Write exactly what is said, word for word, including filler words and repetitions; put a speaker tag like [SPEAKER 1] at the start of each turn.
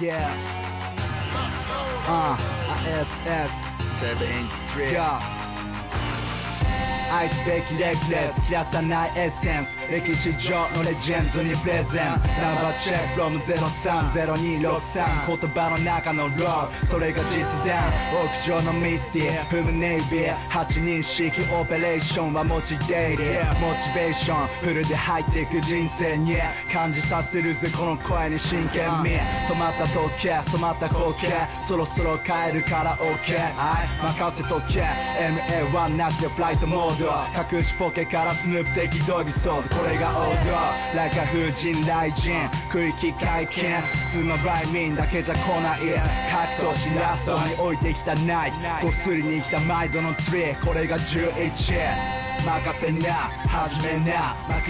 [SPEAKER 1] Yeah. Uh, I S S
[SPEAKER 2] seventy-three
[SPEAKER 1] Yeah. 愛すべきレクレス切らさないエッセンス歴史上のレジェンドにプレゼンナンバーチェック from ゼロさんゼロにろくさん 言葉の中のローそれが実弾屋上のミスティ踏むネイビーはちにん式オペレーションは持ちデイリーモチベーションフルで入っていく人生に感じさせるぜこの声に真剣味止まった時計染まった光景そろそろ帰るから OK 任せとけ エムエーワン なしでフライトモード隠しポケからスヌープ的ドギソードこれが王道 Like a 風神雷神区域解禁普通のライミンだけじゃ来ない格闘しラストに置いてきたナイフこすりに来た毎度のツリーこれがじゅういち任せな始めな